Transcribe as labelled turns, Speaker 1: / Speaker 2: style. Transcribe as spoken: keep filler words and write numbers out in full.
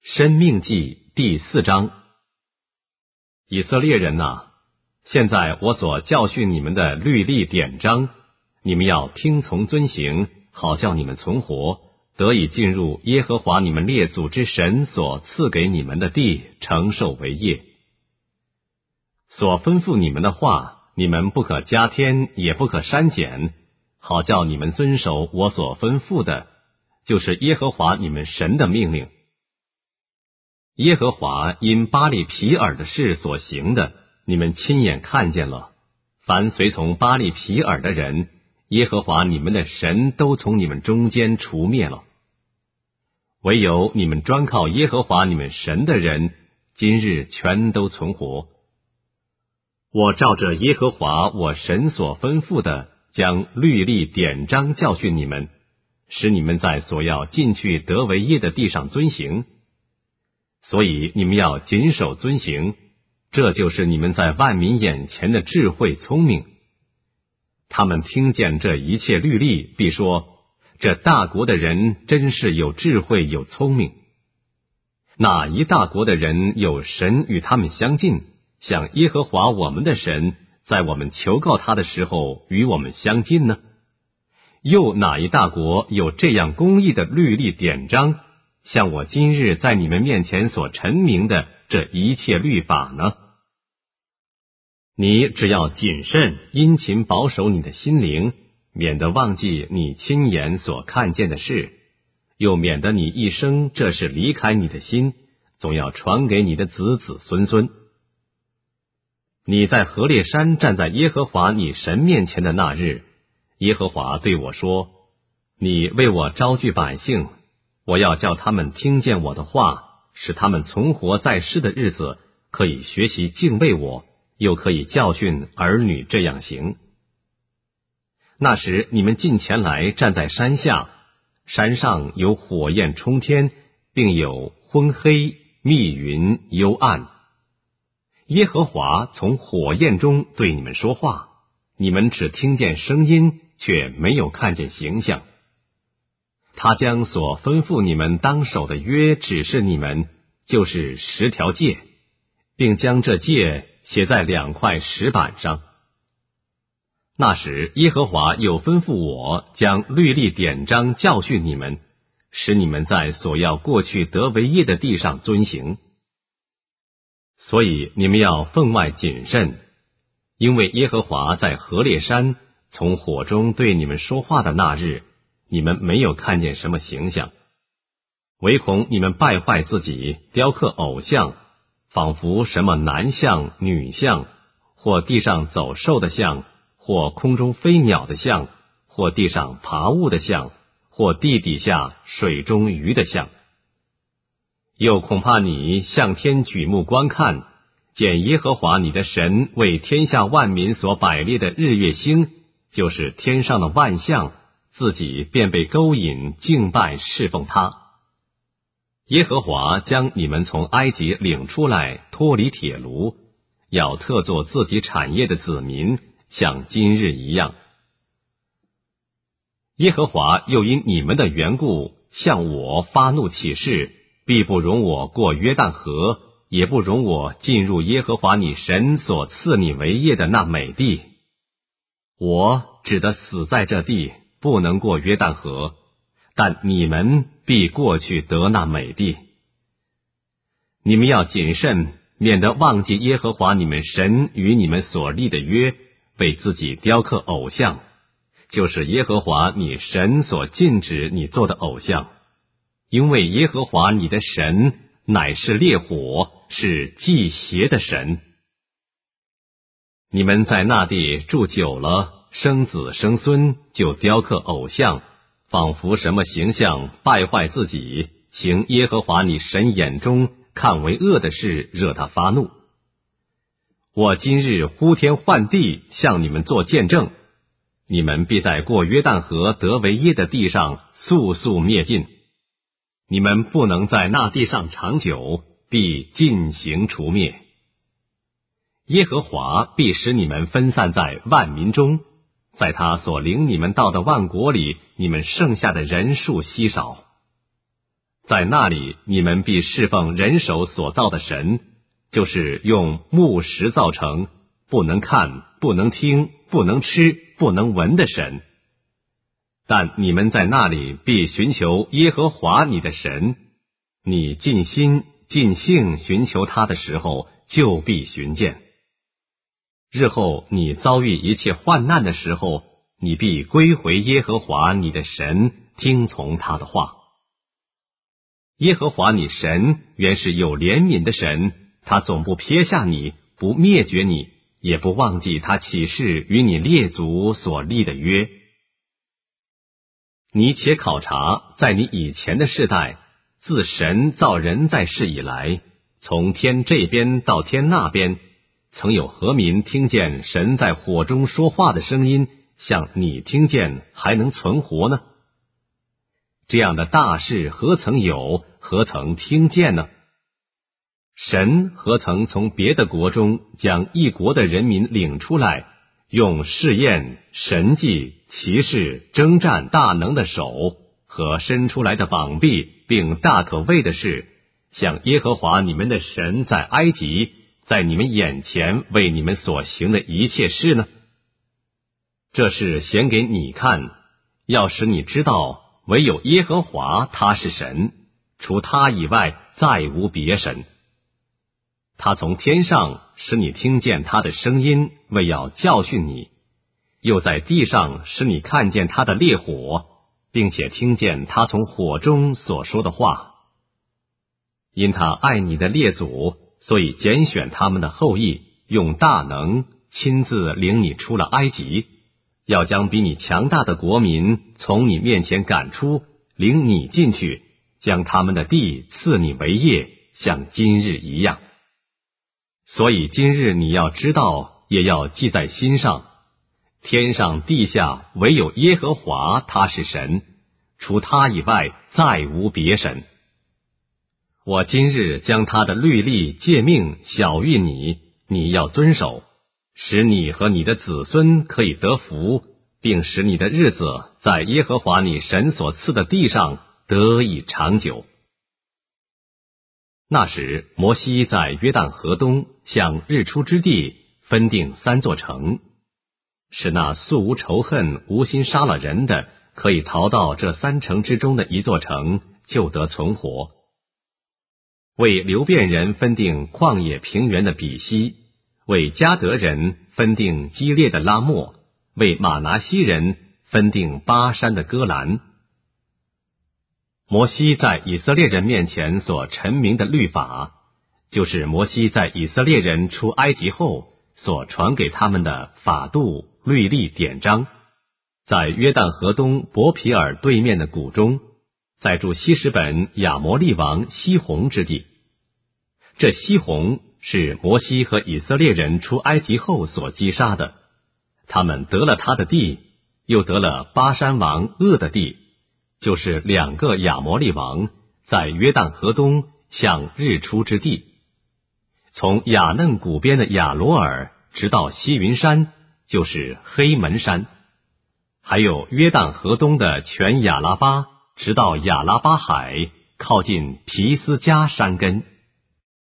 Speaker 1: 申命记第四章。以色列人哪，现在我所教训你们的律例典章，你们要听从遵行，好叫你们存活，得以进入耶和华你们列祖之神所赐给你们的地，承受为业。所吩咐你们的话，你们不可加添，也不可删减，好叫你们遵守我所吩咐的，就是耶和华你们神的命令。耶和华因巴力毗尔的事所行的，你们亲眼看见了。凡随从巴力毗尔的人，耶和华你们的神都从你们中间除灭了。唯有你们专靠耶和华你们神的人，今日全都存活。我照着耶和华我神所吩咐的，将律例典章教训你们，使你们在所要进去得为业的地上遵行。所以你们要谨守遵行，这就是你们在万民眼前的智慧聪明。他们听见这一切律例，必说，这大国的人真是有智慧有聪明。哪一大国的人有神与他们相近，像耶和华我们的神在我们求告他的时候与我们相近呢？又哪一大国有这样公义的律例典章，像我今日在你们面前所陈明的这一切律法呢？你只要谨慎殷勤保守你的心灵，免得忘记你亲眼所看见的事，又免得你一生这事离开你的心，总要传给你的子子孙孙。你在何烈山站在耶和华你神面前的那日，耶和华对我说，你为我招聚百姓，我要叫他们听见我的话，使他们存活在世的日子，可以学习敬畏我，又可以教训儿女这样行。那时你们近前来站在山下，山上有火焰冲天，并有昏黑密云幽暗。耶和华从火焰中对你们说话，你们只听见声音，却没有看见形象。他将所吩咐你们当守的约指示你们，就是十条诫，并将这诫写在两块石板上。那时耶和华又吩咐我将律例典章教训你们，使你们在所要过去得为业的地上遵行。所以你们要分外谨慎，因为耶和华在何烈山从火中对你们说话的那日，你们没有看见什么形象，唯恐你们败坏自己，雕刻偶像，仿佛什么男像女像，或地上走兽的像，或空中飞鸟的像，或地上爬物的像，或地底下水中鱼的像。又恐怕你向天举目观看，见耶和华你的神为天下万民所摆列的日月星，就是天上的万象，自己便被勾引敬拜侍奉他。耶和华将你们从埃及领出来，脱离铁炉，要特作自己产业的子民，像今日一样。耶和华又因你们的缘故向我发怒起誓，必不容我过约旦河，也不容我进入耶和华你神所赐你为业的那美地。我只得死在这地，不能过约旦河，但你们必过去得那美地。你们要谨慎，免得忘记耶和华你们神与你们所立的约，为自己雕刻偶像，就是耶和华你神所禁止你做的偶像。因为耶和华你的神乃是烈火，是忌邪的神。你们在那地住久了，生子生孙，就雕刻偶像，仿佛什么形象，败坏自己，行耶和华你神眼中看为恶的事，惹他发怒。我今日呼天唤地向你们做见证，你们必在过约旦河得为业的地上速速灭尽。你们不能在那地上长久，必尽行除灭。耶和华必使你们分散在万民中，在他所领你们到的万国里，你们剩下的人数稀少。 在那里你们必侍奉人手所造的神，就是用木石造成，不能看，不能听，不能吃，不能闻的神。但你们在那里必寻求耶和华你的神，你尽心尽性寻求他的时候，就必寻见。日后你遭遇一切患难的时候，你必归回耶和华你的神，听从他的话。耶和华你神原是有怜悯的神，他总不撇下你，不灭绝你，也不忘记他起誓与你列祖所立的约。你且考察，在你以前的世代，自神造人在世以来，从天这边到天那边，曾有何民听见神在火中说话的声音，像你听见还能存活呢？这样的大事何曾有，何曾听见呢？神何曾从别的国中将一国的人民领出来，用试验、神迹、奇事、征战大能的手和伸出来的膀臂，并大可畏的事，像耶和华你们的神在埃及，在你们眼前为你们所行的一切事呢？这是显给你看，要使你知道，唯有耶和华他是神，除他以外再无别神。他从天上使你听见他的声音，为要教训你，又在地上使你看见他的烈火，并且听见他从火中所说的话。因他爱你的列祖，所以拣选他们的后裔，用大能亲自领你出了埃及，要将比你强大的国民从你面前赶出，领你进去，将他们的地赐你为业，像今日一样。所以今日你要知道，也要记在心上，天上地下唯有耶和华他是神，除他以外再无别神。我今日将他的律例诫命晓谕你，你要遵守，使你和你的子孙可以得福，并使你的日子在耶和华你神所赐的地上得以长久。那时摩西在约旦河东向日出之地分定三座城，使那素无仇恨无心杀了人的，可以逃到这三城之中的一座城，就得存活。为流便人分定旷野平原的比西，为迦得人分定基列的拉末，为马拿西人分定巴山的戈兰。摩西在以色列人面前所陈明的律法，就是摩西在以色列人出埃及后所传给他们的法度、律例、典章，在约旦河东伯皮尔对面的谷中，在住希实本亚摩利王西宏之地。这西宏是摩西和以色列人出埃及后所击杀的，他们得了他的地，又得了巴山王噩的地，就是两个亚摩利王，在约旦河东向日出之地。从雅嫩谷边的亚罗尔直到西云山，就是黑门山，还有约旦河东的全亚拉巴，直到亚拉巴海，靠近皮斯加山根。